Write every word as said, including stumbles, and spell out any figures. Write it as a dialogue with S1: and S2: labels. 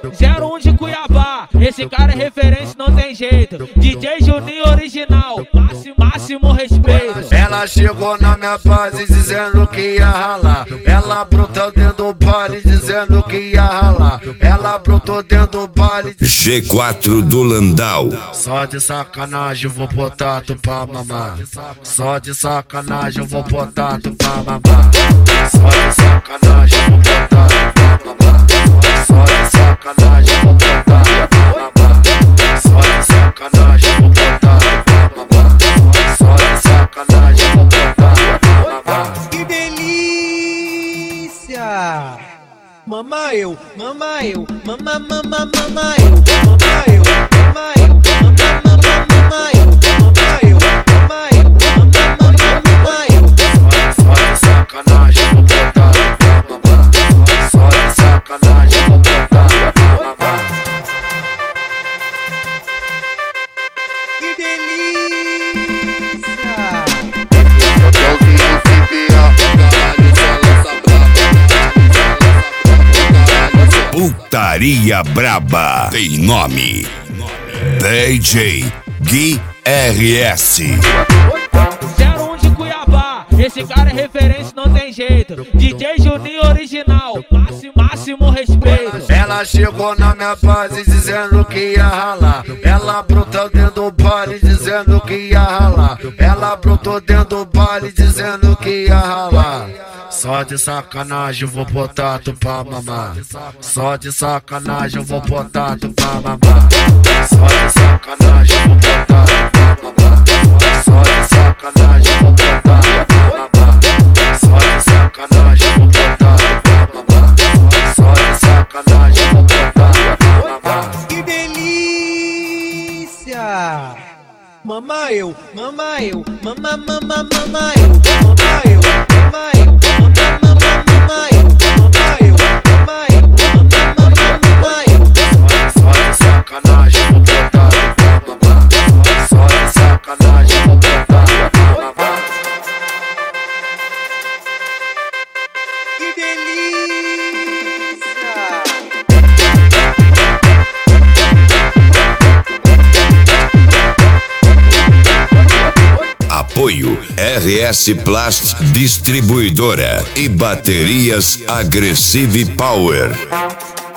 S1: zero um de Cuiabá, esse cara é referência, não tem jeito. D J Juninho original, máximo, máximo respeito.
S2: Ela chegou na minha base dizendo que ia ralar. Ela brotou dentro do baile dizendo que ia ralar. Ela brotou dentro do baile.
S3: G quatro do Landau.
S2: Só de sacanagem eu vou botar tu pra mamar. Só de sacanagem eu vou botar tu pra mamar. Só de sacanagem eu vou botar tu pra mamar. Só de sacanagem eu vou botar tu pra mamar. Só de sacanagem eu vou botar tu pra mamar. Só de sacanagem eu vou botar tu pra mamar.
S4: Que delícia! Mama eu, mama eu, mama, mama, mama eu, mama eu, mama eu, mama, mama, mama eu, mama eu, mama eu, mama, mama, mama eu.
S2: Só de sacanagem eu vou botar tu pra mamar. Só de sacanagem eu vou botar tu pra mamar.
S4: Que delícia!
S3: Putaria Braba tem nome: D J Gui R S.
S1: zero um de Cuiabá, esse cara é referência, não tem jeito. D J Juninho original, máximo, máximo respeito.
S2: Ela chegou na minha base dizendo que ia ralar. Ela brotou dentro do baile dizendo que ia ralar. Ela brotou dentro do baile dizendo que ia ralar. Só de sacanagem eu vou botar tu pra mamar. Só de sacanagem eu vou botar tu pra mamar. Só de sacanagem eu vou botar tu pra mamar. Só de sacanagem eu vou botar tu pra mamar. Só de sacanagem eu vou botar tu pra mamar. Só de sacanagem eu vou botar tu pra mamar.
S4: Que delícia! Mama eu, mama eu, mama, mama, mama eu, mama eu, mama eu, mama, mama, mama eu, mama eu, mama eu, mama, mama, mama eu.
S2: Só de sacanagem eu vou botar tu pra mamar. Só de sacanagem eu vou botar tu pra mamar.
S4: Que delícia!
S3: Apoio R S Plast Distribuidora e Baterias Aggressive Power.